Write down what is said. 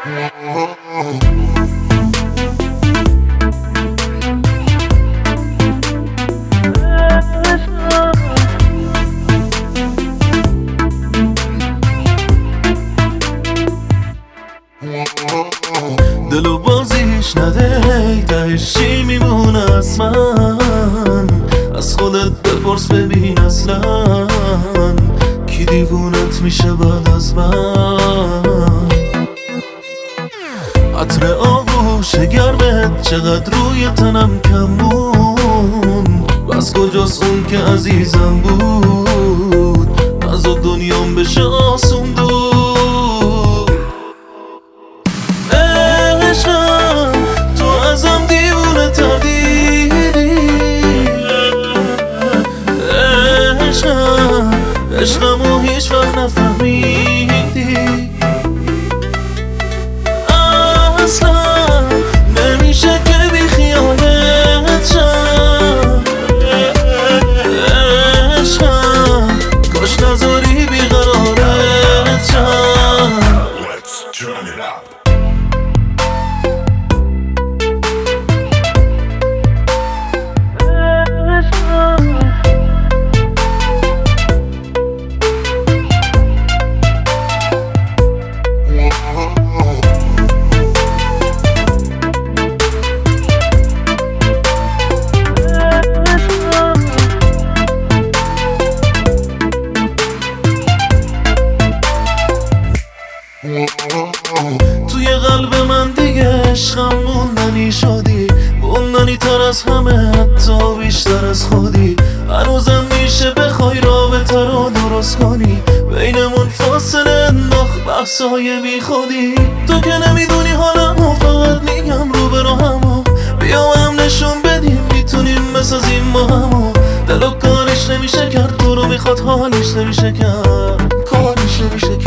دلو بازیش نده تهش چی میمونه از من؟ از خودت بپرس ببین اصلا کی دیوونت میشه بعد از من؟ عطر آغوش گرمت چقدر روی تنم کمون بس کجاست اون که عزیزم بود از دنیام بشه آسون دور. عشقم تو ازم دیوونه تر دیدی، عشقمو هیچ وقت نفهمیدی، اصلا نمیشه که بی خیالت شم. عشقم کاش نذاری بیقرارت شم. Let's turn it up. توی قلب من دیگه عشقم موندنی شدی، موندنی تر از همه حتی بیشتر از خودی. هنوزم میشه بخوای رابطه رو درست کنی، بینمون فاصله انداخت بحثای بی خودی. تو که نمیدونی حالمو فقط میگم رو به راهمو، بیا هم نشون بدیم میتونیم بسازیم با همو. دلو کارش نمیشه کرد، تو رو میخواد حالش نمیشه کرد، کارش نمیشه